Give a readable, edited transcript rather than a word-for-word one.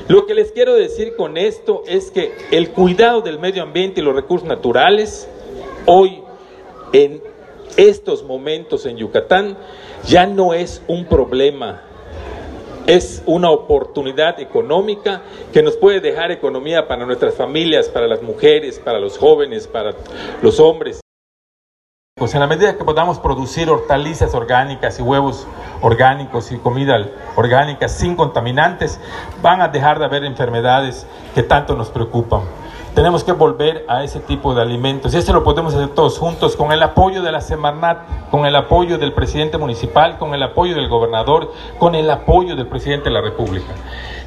Lo que les quiero decir con esto es que el cuidado del medio ambiente y los recursos naturales, hoy, en estos momentos en Yucatán, ya no es un problema, es una oportunidad económica que nos puede dejar economía para nuestras familias, para las mujeres, para los jóvenes, para los hombres. Pues en la medida que podamos producir hortalizas orgánicas y huevos orgánicos y comida orgánica sin contaminantes, van a dejar de haber enfermedades que tanto nos preocupan. Tenemos que volver a ese tipo de alimentos y esto lo podemos hacer todos juntos con el apoyo de la Semarnat, con el apoyo del presidente municipal, con el apoyo del gobernador, con el apoyo del presidente de la República.